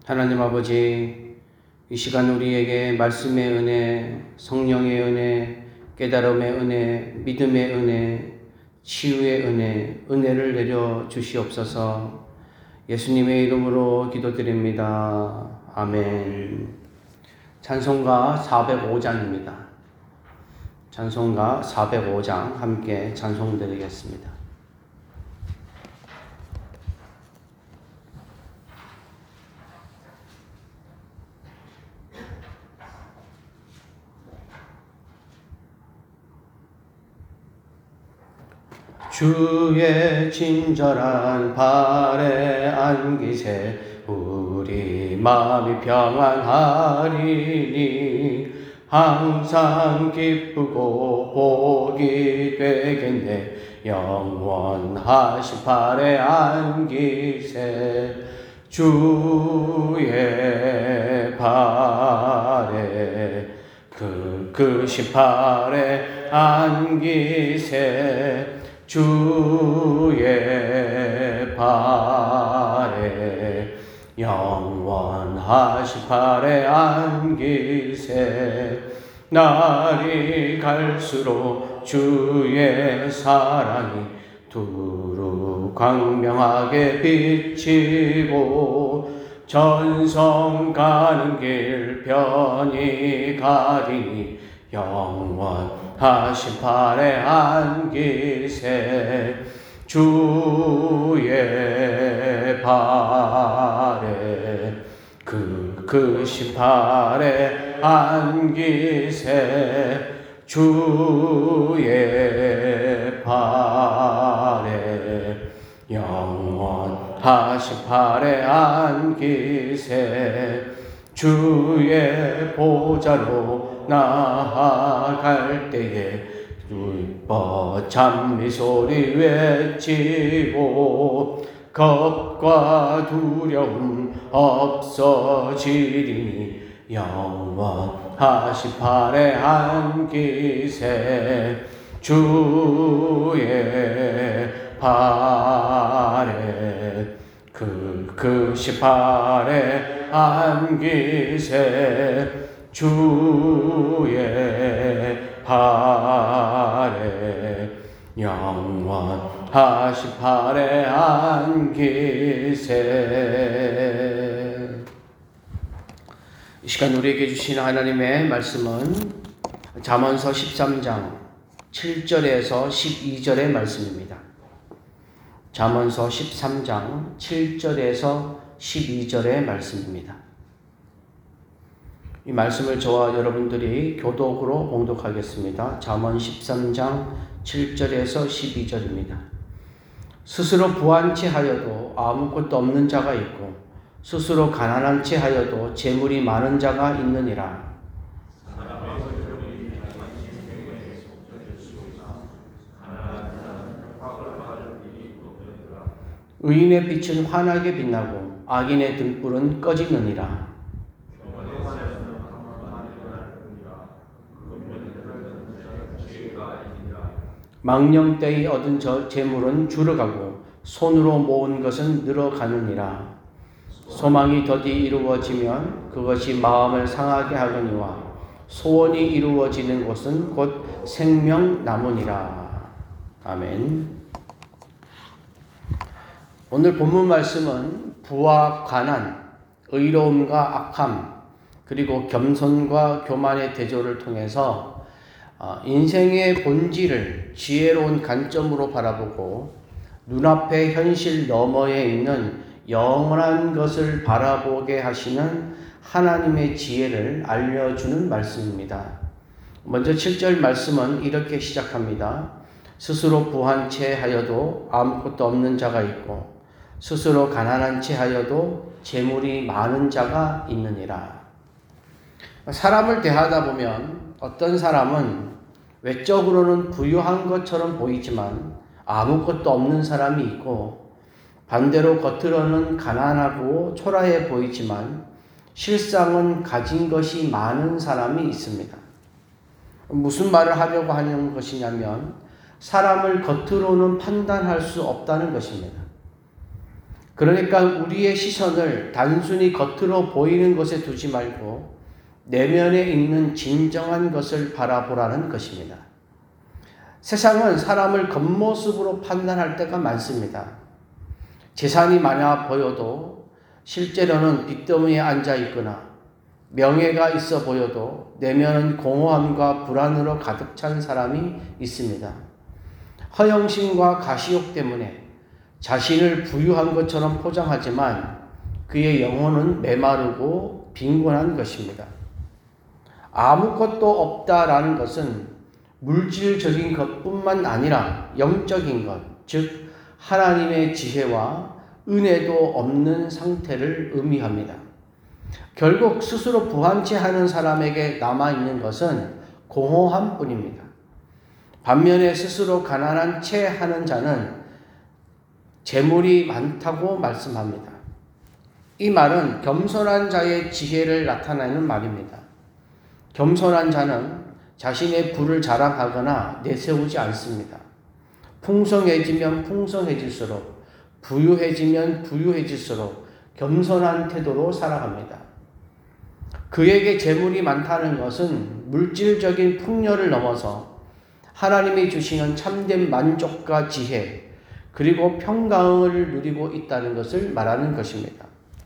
하나님 아버지, 이 시간 우리에게 말씀의 은혜, 성령의 은혜, 깨달음의 은혜, 믿음의 은혜, 치유의 은혜, 은혜를 내려 주시옵소서. 예수님의 이름으로 기도드립니다. 아멘. 찬송가 405장입니다. 찬송가 405장 함께 찬송드리겠습니다. 주의 친절한 발에 안기세 우리 마음이 평안하리니 항상 기쁘고 복이 되겠네 영원하신 발에 안기세 주의 발에 크신 발에 안기세 주의 발에 영원하신 발에 안기세 날이 갈수록 주의 사랑이 두루 광명하게 비치고 전성 가는 길 편히 가리니 영원하신 발에 안기세 주의 발에 크신 발에 안기세 주의 발에 영원하신 발에 안기세 주의 보좌로 나아갈 때에 울퍼 찬미 소리 외치고 겁과 두려움 없어지리니 영원하신 발에 안기세 주의 발에 크신 발에 안기세 주의 발에 영원하신 발에 안기세. 이 시간 우리에게 주신 하나님의 말씀은 잠언서 13장 7절에서 12절의 말씀입니다. 잠언서 13장 7절에서 12절의 말씀입니다. 이 말씀을 저와 여러분들이 교독으로 봉독하겠습니다. 잠언 13장 7절에서 12절입니다. 스스로 부한 채 하여도 아무것도 없는 자가 있고 스스로 가난한 채 하여도 재물이 많은 자가 있느니라. 의인의 빛은 환하게 빛나고 악인의 등불은 꺼지느니라. 망령 때에 얻은 재물은 줄어가고 손으로 모은 것은 늘어가느니라. 소망이 더디 이루어지면 그것이 마음을 상하게 하거니와 소원이 이루어지는 곳은 곧 생명나무니라. 아멘. 오늘 본문 말씀은 부와 가난, 의로움과 악함, 그리고 겸손과 교만의 대조를 통해서 인생의 본질을 지혜로운 관점으로 바라보고 눈앞의 현실 너머에 있는 영원한 것을 바라보게 하시는 하나님의 지혜를 알려주는 말씀입니다. 먼저 7절 말씀은 이렇게 시작합니다. 스스로 부한 채 하여도 아무것도 없는 자가 있고 스스로 가난한 채 하여도 재물이 많은 자가 있느니라. 사람을 대하다 보면 어떤 사람은 외적으로는 부유한 것처럼 보이지만 아무것도 없는 사람이 있고 반대로 겉으로는 가난하고 초라해 보이지만 실상은 가진 것이 많은 사람이 있습니다. 무슨 말을 하려고 하는 것이냐면 사람을 겉으로는 판단할 수 없다는 것입니다. 그러니까 우리의 시선을 단순히 겉으로 보이는 것에 두지 말고 내면에 있는 진정한 것을 바라보라는 것입니다. 세상은 사람을 겉모습으로 판단할 때가 많습니다. 재산이 많아 보여도 실제로는 빚더미에 앉아 있거나 명예가 있어 보여도 내면은 공허함과 불안으로 가득 찬 사람이 있습니다. 허영심과 가시욕 때문에 자신을 부유한 것처럼 포장하지만 그의 영혼은 메마르고 빈곤한 것입니다. 아무것도 없다라는 것은 물질적인 것뿐만 아니라 영적인 것, 즉 하나님의 지혜와 은혜도 없는 상태를 의미합니다. 결국 스스로 부한 채 하는 사람에게 남아있는 것은 공허함 뿐입니다. 반면에 스스로 가난한 채 하는 자는 재물이 많다고 말씀합니다. 이 말은 겸손한 자의 지혜를 나타내는 말입니다. 겸손한 자는 자신의 부를 자랑하거나 내세우지 않습니다. 풍성해지면 풍성해질수록, 부유해지면 부유해질수록 겸손한 태도로 살아갑니다. 그에게 재물이 많다는 것은 물질적인 풍요를 넘어서 하나님이 주시는 참된 만족과 지혜, 그리고 평강을 누리고 있다는 것을 말하는 것입니다.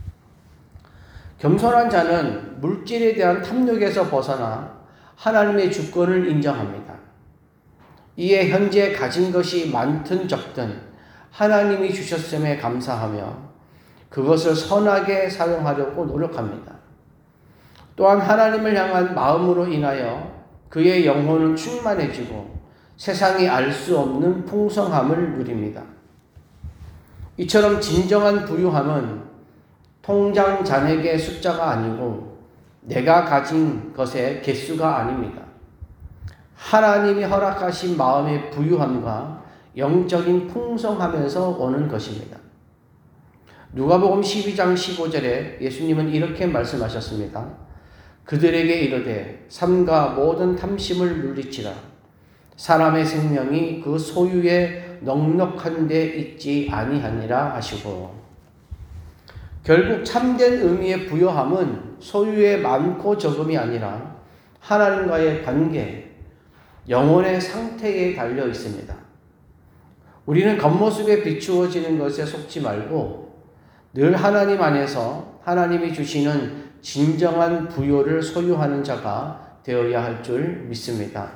겸손한 자는 물질에 대한 탐욕에서 벗어나 하나님의 주권을 인정합니다. 이에 현재 가진 것이 많든 적든 하나님이 주셨음에 감사하며 그것을 선하게 사용하려고 노력합니다. 또한 하나님을 향한 마음으로 인하여 그의 영혼은 충만해지고 세상이 알 수 없는 풍성함을 누립니다. 이처럼 진정한 부유함은 통장 잔액의 숫자가 아니고 내가 가진 것의 개수가 아닙니다. 하나님이 허락하신 마음의 부유함과 영적인 풍성함에서 오는 것입니다. 누가복음 12장 15절에 예수님은 이렇게 말씀하셨습니다. 그들에게 이르되 삼가 모든 탐심을 물리치라. 사람의 생명이 그 소유에 넉넉한 데 있지 아니하니라 하시고, 결국 참된 의미의 부요함은 소유의 많고 적음이 아니라 하나님과의 관계, 영혼의 상태에 달려 있습니다. 우리는 겉모습에 비추어지는 것에 속지 말고 늘 하나님 안에서 하나님이 주시는 진정한 부요를 소유하는 자가 되어야 할 줄 믿습니다.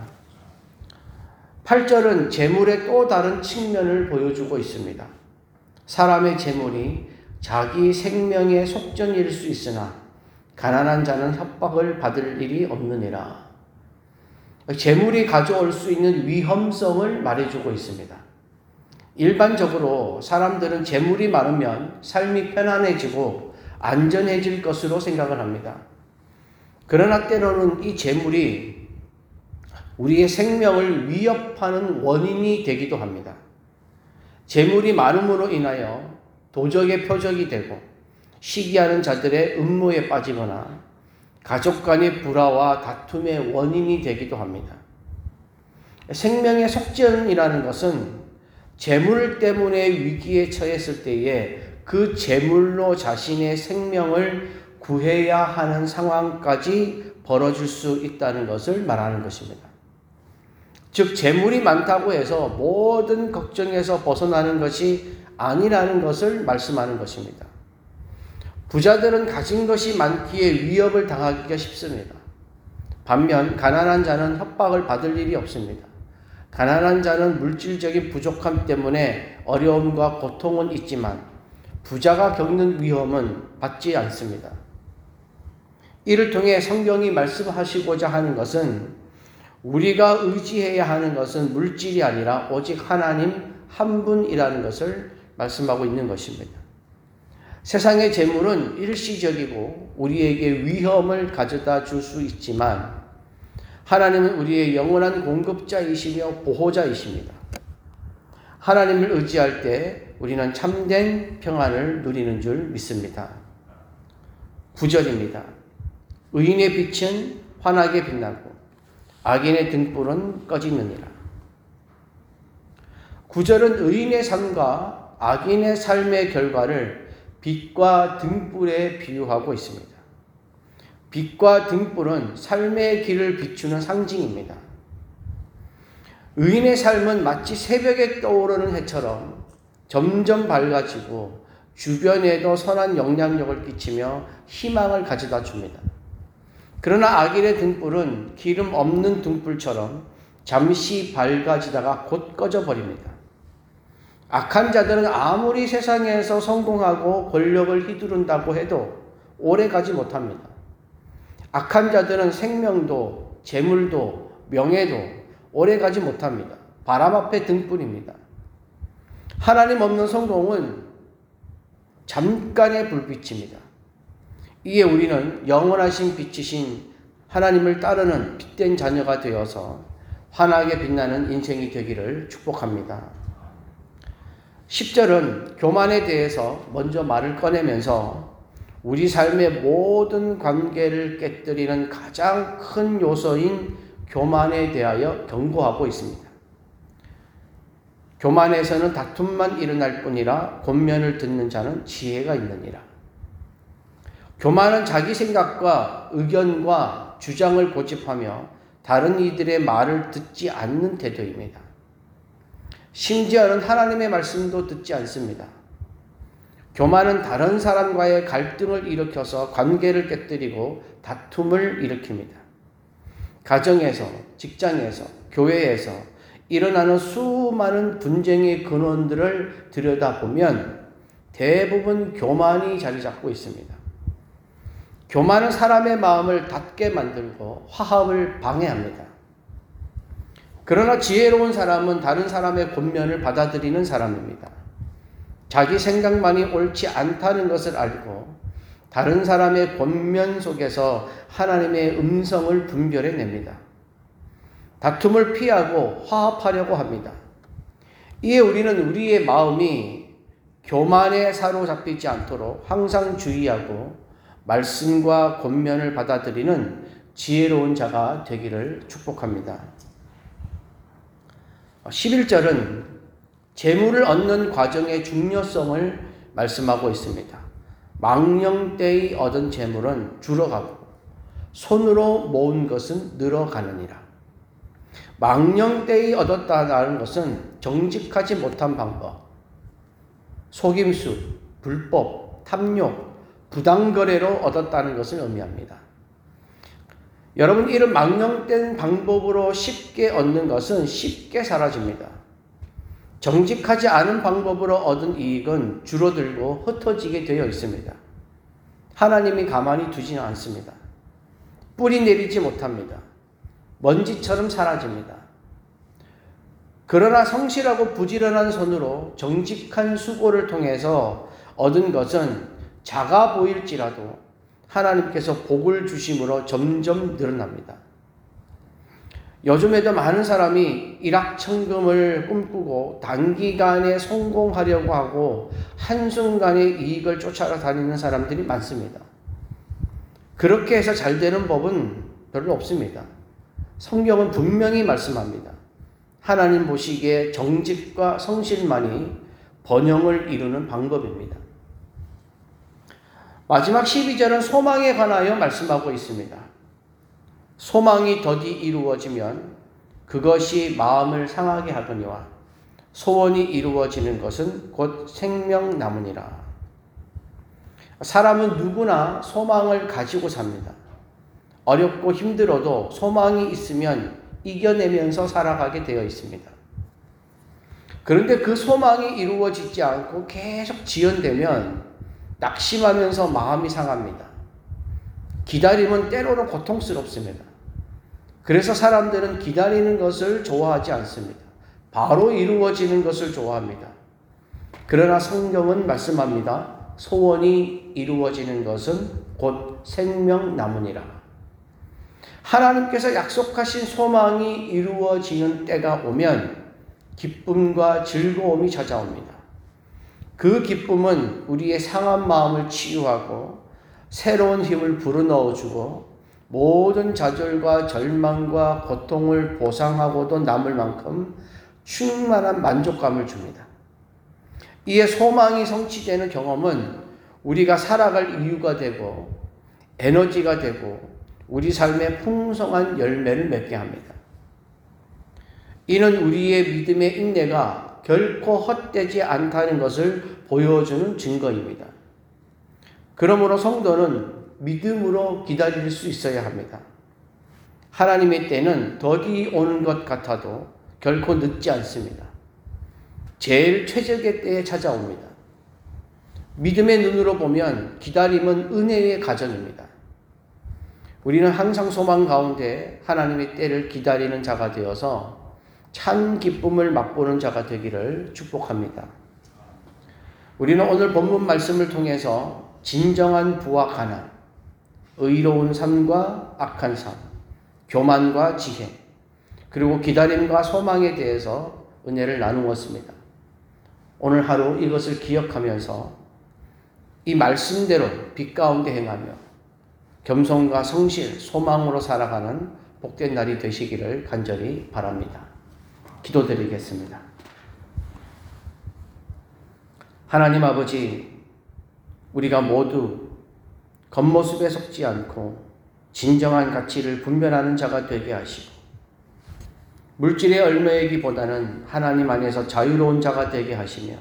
8절은 재물의 또 다른 측면을 보여주고 있습니다. 사람의 재물이 자기 생명의 속전일 수 있으나 가난한 자는 협박을 받을 일이 없느니라. 재물이 가져올 수 있는 위험성을 말해주고 있습니다. 일반적으로 사람들은 재물이 많으면 삶이 편안해지고 안전해질 것으로 생각을 합니다. 그러나 때로는 이 재물이 우리의 생명을 위협하는 원인이 되기도 합니다. 재물이 많음으로 인하여 도적의 표적이 되고 시기하는 자들의 음모에 빠지거나 가족 간의 불화와 다툼의 원인이 되기도 합니다. 생명의 속전이라는 것은 재물 때문에 위기에 처했을 때에 그 재물로 자신의 생명을 구해야 하는 상황까지 벌어질 수 있다는 것을 말하는 것입니다. 즉 재물이 많다고 해서 모든 걱정에서 벗어나는 것이 아니라는 것을 말씀하는 것입니다. 부자들은 가진 것이 많기에 위협을 당하기가 쉽습니다. 반면 가난한 자는 협박을 받을 일이 없습니다. 가난한 자는 물질적인 부족함 때문에 어려움과 고통은 있지만 부자가 겪는 위험은 받지 않습니다. 이를 통해 성경이 말씀하시고자 하는 것은 우리가 의지해야 하는 것은 물질이 아니라 오직 하나님 한 분이라는 것을 말씀하고 있는 것입니다. 세상의 재물은 일시적이고 우리에게 위험을 가져다 줄 수 있지만 하나님은 우리의 영원한 공급자이시며 보호자이십니다. 하나님을 의지할 때 우리는 참된 평안을 누리는 줄 믿습니다. 9절입니다. 의인의 빛은 환하게 빛나고 악인의 등불은 꺼지느니라. 9절은 의인의 삶과 악인의 삶의 결과를 빛과 등불에 비유하고 있습니다. 빛과 등불은 삶의 길을 비추는 상징입니다. 의인의 삶은 마치 새벽에 떠오르는 해처럼 점점 밝아지고 주변에도 선한 영향력을 끼치며 희망을 가져다 줍니다. 그러나 악인의 등불은 기름 없는 등불처럼 잠시 밝아지다가 곧 꺼져버립니다. 악한 자들은 아무리 세상에서 성공하고 권력을 휘두른다고 해도 오래 가지 못합니다. 악한 자들은 생명도, 재물도, 명예도 오래 가지 못합니다. 바람 앞에 등불입니다. 하나님 없는 성공은 잠깐의 불빛입니다. 이에 우리는 영원하신 빛이신 하나님을 따르는 빛된 자녀가 되어서 환하게 빛나는 인생이 되기를 축복합니다. 10절은 교만에 대해서 먼저 말을 꺼내면서 우리 삶의 모든 관계를 깨뜨리는 가장 큰 요소인 교만에 대하여 경고하고 있습니다. 교만에서는 다툼만 일어날 뿐이라 권면을 듣는 자는 지혜가 있느니라. 교만은 자기 생각과 의견과 주장을 고집하며 다른 이들의 말을 듣지 않는 태도입니다. 심지어는 하나님의 말씀도 듣지 않습니다. 교만은 다른 사람과의 갈등을 일으켜서 관계를 깨뜨리고 다툼을 일으킵니다. 가정에서, 직장에서, 교회에서 일어나는 수많은 분쟁의 근원들을 들여다보면 대부분 교만이 자리 잡고 있습니다. 교만은 사람의 마음을 닫게 만들고 화합을 방해합니다. 그러나 지혜로운 사람은 다른 사람의 권면을 받아들이는 사람입니다. 자기 생각만이 옳지 않다는 것을 알고 다른 사람의 권면 속에서 하나님의 음성을 분별해냅니다. 다툼을 피하고 화합하려고 합니다. 이에 우리는 우리의 마음이 교만에 사로잡히지 않도록 항상 주의하고 말씀과 권면을 받아들이는 지혜로운 자가 되기를 축복합니다. 11절은 재물을 얻는 과정의 중요성을 말씀하고 있습니다. 망령되이 얻은 재물은 줄어가고 손으로 모은 것은 늘어가느니라. 망령되이 얻었다는 것은 정직하지 못한 방법, 속임수, 불법, 탐욕, 부당거래로 얻었다는 것을 의미합니다. 여러분, 이런 망령된 방법으로 쉽게 얻는 것은 쉽게 사라집니다. 정직하지 않은 방법으로 얻은 이익은 줄어들고 흩어지게 되어 있습니다. 하나님이 가만히 두지는 않습니다. 뿌리 내리지 못합니다. 먼지처럼 사라집니다. 그러나 성실하고 부지런한 손으로 정직한 수고를 통해서 얻은 것은 작아 보일지라도 하나님께서 복을 주심으로 점점 늘어납니다. 요즘에도 많은 사람이 일확천금을 꿈꾸고 단기간에 성공하려고 하고 한순간에 이익을 쫓아다니는 사람들이 많습니다. 그렇게 해서 잘 되는 법은 별로 없습니다. 성경은 분명히 말씀합니다. 하나님 보시기에 정직과 성실만이 번영을 이루는 방법입니다. 마지막 12절은 소망에 관하여 말씀하고 있습니다. 소망이 더디 이루어지면 그것이 마음을 상하게 하거니와 소원이 이루어지는 것은 곧 생명나무니라. 사람은 누구나 소망을 가지고 삽니다. 어렵고 힘들어도 소망이 있으면 이겨내면서 살아가게 되어 있습니다. 그런데 그 소망이 이루어지지 않고 계속 지연되면 낙심하면서 마음이 상합니다. 기다림은 때로는 고통스럽습니다. 그래서 사람들은 기다리는 것을 좋아하지 않습니다. 바로 이루어지는 것을 좋아합니다. 그러나 성경은 말씀합니다. 소원이 이루어지는 것은 곧 생명나무니라. 하나님께서 약속하신 소망이 이루어지는 때가 오면 기쁨과 즐거움이 찾아옵니다. 그 기쁨은 우리의 상한 마음을 치유하고 새로운 힘을 불어넣어주고 모든 좌절과 절망과 고통을 보상하고도 남을 만큼 충만한 만족감을 줍니다. 이에 소망이 성취되는 경험은 우리가 살아갈 이유가 되고 에너지가 되고 우리 삶의 풍성한 열매를 맺게 합니다. 이는 우리의 믿음의 인내가 결코 헛되지 않다는 것을 보여주는 증거입니다. 그러므로 성도는 믿음으로 기다릴 수 있어야 합니다. 하나님의 때는 더디 오는 것 같아도 결코 늦지 않습니다. 제일 최적의 때에 찾아옵니다. 믿음의 눈으로 보면 기다림은 은혜의 과정입니다. 우리는 항상 소망 가운데 하나님의 때를 기다리는 자가 되어서 참 기쁨을 맛보는 자가 되기를 축복합니다. 우리는 오늘 본문 말씀을 통해서 진정한 부와 가난, 의로운 삶과 악한 삶, 교만과 지혜, 그리고 기다림과 소망에 대해서 은혜를 나누었습니다. 오늘 하루 이것을 기억하면서 이 말씀대로 빛 가운데 행하며 겸손과 성실, 소망으로 살아가는 복된 날이 되시기를 간절히 바랍니다. 기도드리겠습니다. 하나님 아버지, 우리가 모두 겉모습에 속지 않고 진정한 가치를 분별하는 자가 되게 하시고 물질에 얽매이기보다는 하나님 안에서 자유로운 자가 되게 하시며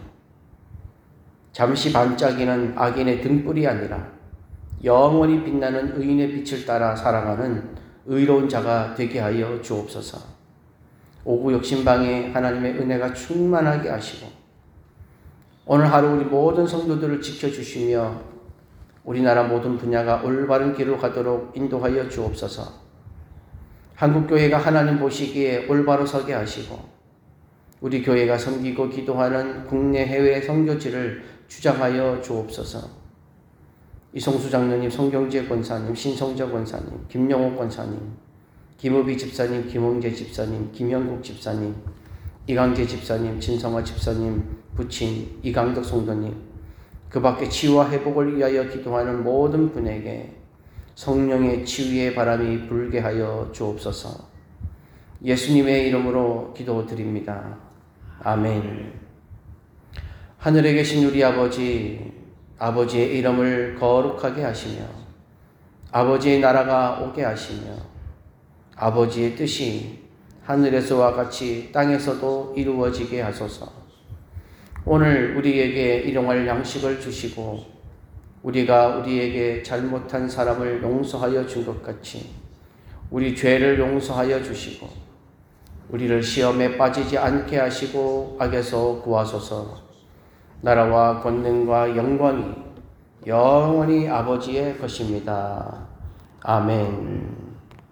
잠시 반짝이는 악인의 등불이 아니라 영원히 빛나는 의인의 빛을 따라 살아가는 의로운 자가 되게 하여 주옵소서. 오구 욕심방에 하나님의 은혜가 충만하게 하시고 오늘 하루 우리 모든 성도들을 지켜주시며 우리나라 모든 분야가 올바른 길로 가도록 인도하여 주옵소서. 한국교회가 하나님 보시기에 올바로 서게 하시고 우리 교회가 섬기고 기도하는 국내 해외 선교지를 주장하여 주옵소서. 이성수 장로님, 성경재 권사님, 신성재 권사님, 김영옥 권사님, 김우비 집사님, 김홍재 집사님, 김영국 집사님, 이강재 집사님, 진성화 집사님, 부친 이강덕 성도님, 그 밖에 치유와 회복을 위하여 기도하는 모든 분에게 성령의 치유의 바람이 불게 하여 주옵소서. 예수님의 이름으로 기도드립니다. 아멘. 하늘에 계신 우리 아버지, 아버지의 이름을 거룩하게 하시며 아버지의 나라가 오게 하시며 아버지의 뜻이 하늘에서와 같이 땅에서도 이루어지게 하소서. 오늘 우리에게 일용할 양식을 주시고 우리가 우리에게 잘못한 사람을 용서하여 준 것 같이 우리 죄를 용서하여 주시고 우리를 시험에 빠지지 않게 하시고 악에서 구하소서. 나라와 권능과 영광이 영원히 아버지의 것입니다. 아멘.